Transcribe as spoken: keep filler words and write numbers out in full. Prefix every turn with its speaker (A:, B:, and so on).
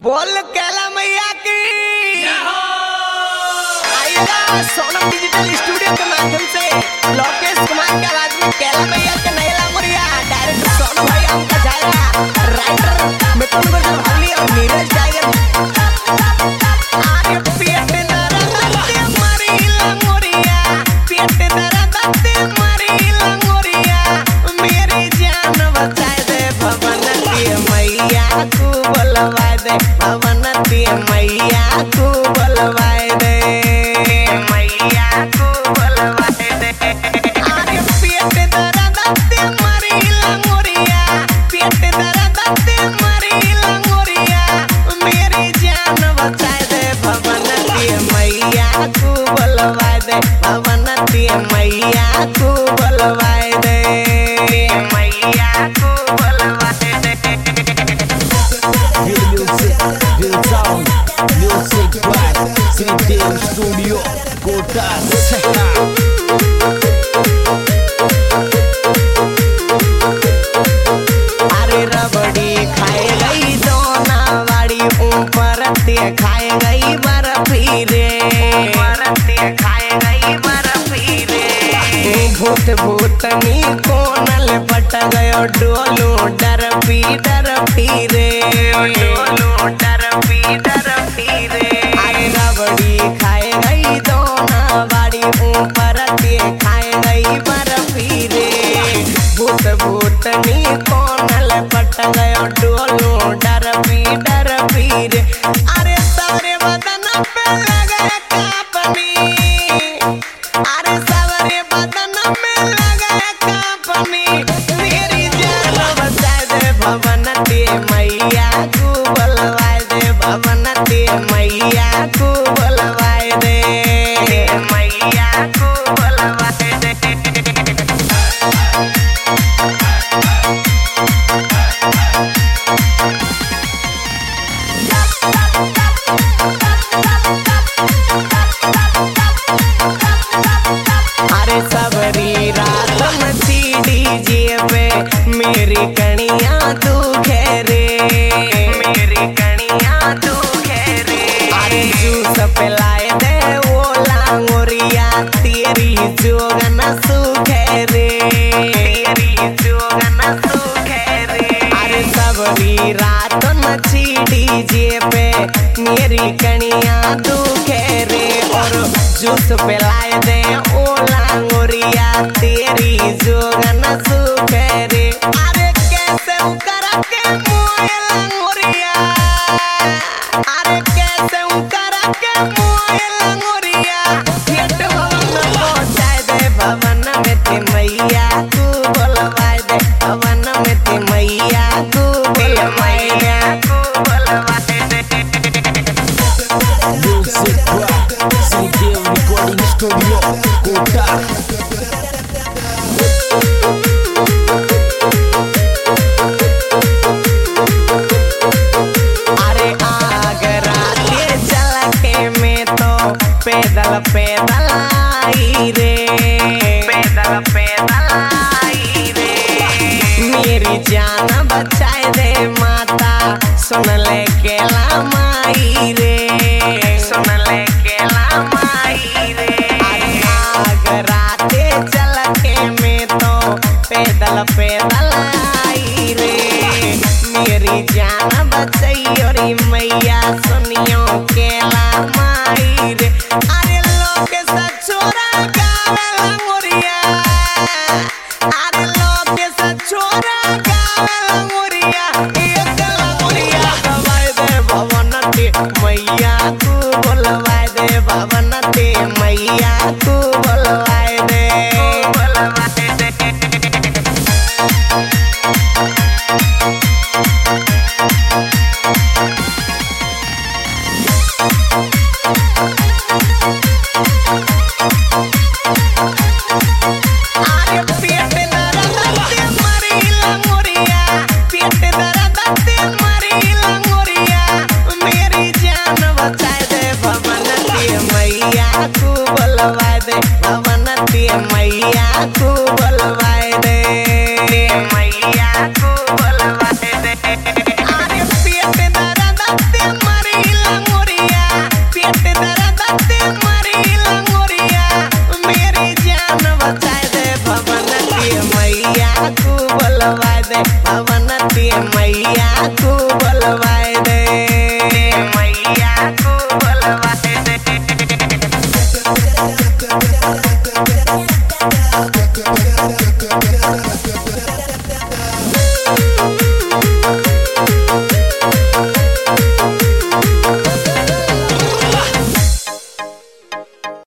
A: बोल कैला मैया की आइएगा सोनम डिजिटल स्टूडियो के माध्यम से लोकेश कुमार की आवाज में कैला मैया के नैला मुरिया डायरेक्टर सोनू भाई हमका जाएगा राइटर मिथुन गुर्जर भावली और नीरज टाइगर आगे पेट दर्द मरी लंगोरिया पेट दर्द मरी लंगोरिया मेरी जान बचाए दे भवन की मैया को बोलवा दे भवन की मैया को बोलवाए दे मैया को बोलवाए दे आगे पेट दर्द मरी लंगोरिया पेट दर्द मरी लंगोरिया मेरी जान बचाए दे भवन की मैया को बोलवाए दे भवन की मैया को बोलवाए दे मैया को बोलवाए दे
B: Real music, real sound, music by Sridev Studio, Kota Seha.
A: अरे रबड़ी खाए गई दोना वाड़ी ऊपर ते खाए गई बर्फी रे बर्फी खाए गई बर्फी रे भूत भूतनी कोनल पट गयो डोलू डरपी डरपी रे डोलू डरपी डरपी रे अरे रबड़ी खाए गई दोना वाड़ी ऊपर ते खाए गई बर्फी रे भूत भूतनी कोनल पट गयो डोलू डरपी डरपी रे अरे सारे बदन पे लगे कापनी अरे सारे बदन में लगे कापनी मेरी जान बचाए दे भवन ते मैया को बोलवाए दे भवन ते मैया को बोलवाए दे मैया को बोलवाए दे अरे सबरी रात मची डीजे पे मेरी कनिया तू खेरे मेरी कनिया तू खेरे अरे जूस पिलाए दे वो लांगोरिया तेरी जोगन सूखे रे तेरी जोगन सूखे रे अरे सबरी रात मची डीजे पे मेरी कनिया तू खेरे और जूस पिलाए दे ओ लांगोरिया तेरी जोगन सूखे रे अरे कैसे उकर के मोए लांगोरिया अरे कैसे उकर के मोए लांगोरिया पेट भवन पहुंचाए दे भवन में ते मैया को बोलवाए दे भवन में ते मैया को बोलवाए दे को बोलवाए दे
B: Music by Sridev Recording Studio, Kota.
A: अरे आगरा के चल के में तो पैदल पैदल आई रे पैदल पैदल आई रे मेरी जान बचाए दे माता सुन ले केला माई रे सुन ले केला माई रे अरे आगरा के चल के में तो पैदल पैदल आई रे मेरी जान बचई और मैया सुनियो केला माई रे अरे लोग के साथ छोरा गावे लंगोरिया अरे लोग के साथ छोरा गावे लंगोरिया एक लंगोरिया गवाए दे भवन ते मैया को बोलवाए दे भवन ते मैया को बोलवाए दे बोलवाए दे आगे पेट दर्द मरी लंगोरिया पेट दर्द मरी लंगोरिया मेरी जान बचाए दे भवन के मैया को बोलवाए दे भवन के मैया को बोलवाए दे मैया को बोलवाए दे आगे पेट दर्द मैया को बोलवा दे अवनती मैया को बोलवा दे मैया को बोलवा दे